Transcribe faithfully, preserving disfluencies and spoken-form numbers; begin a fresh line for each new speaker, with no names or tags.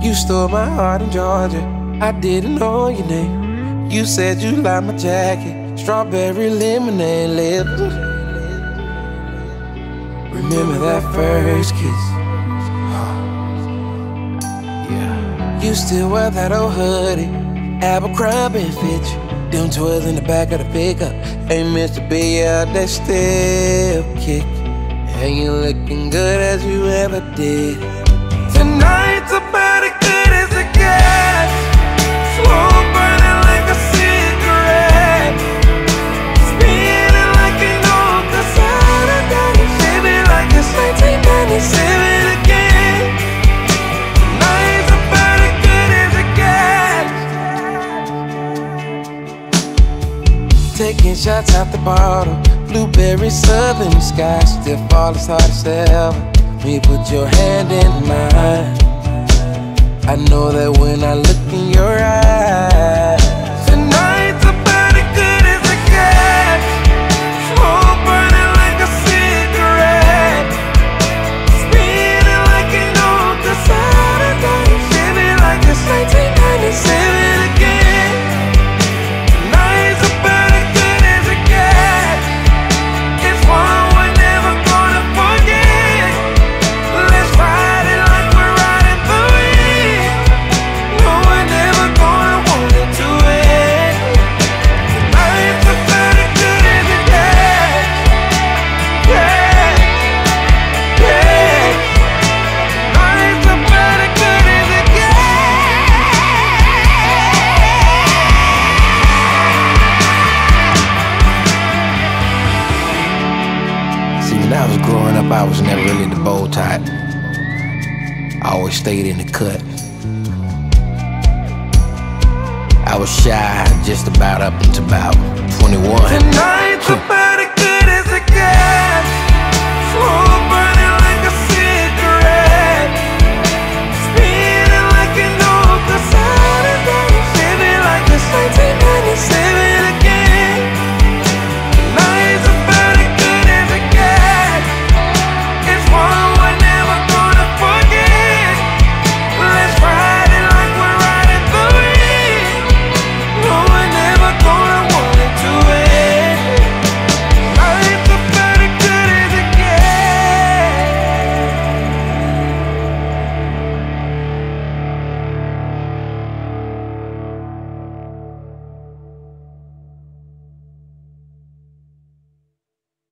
You stole my heart in Georgia, I didn't know your name. You said you liked my jacket, strawberry lemonade lips. Remember that first kiss? Yeah. You still wear that old hoodie, Abercrombie and Fitch. Them toys in the back of the pickup ain't meant to be out, they still kick. And you looking good as you ever did. Tonight's about as good as it gets. Slow burning like a cigarette, spinning like an old Casada, shivering like it's nineteen ninety-seven again. Tonight's about as good as it gets. Taking shots out the bottle, blueberry southern sky, still fall as hard as ever. When you put your hand in mine, I know that when I look in your eyes, tonight's about as good as it gets. Smoke burning like a cigarette, spinning like an old Casada, shivering like it's nineteen ninety-seven again. Tonight's about as good as it gets. It's one we're never gonna forget. Let's ride it like we're riding through it. No, we're never gonna want it to end. Tonight's about as good as it gets. Yeah, yeah. Tonight's about as good as it gets. See, when I was growing up, I was never really the bow type. I always stayed in the cut. I was shy just about up until about twenty-one. Tonight's about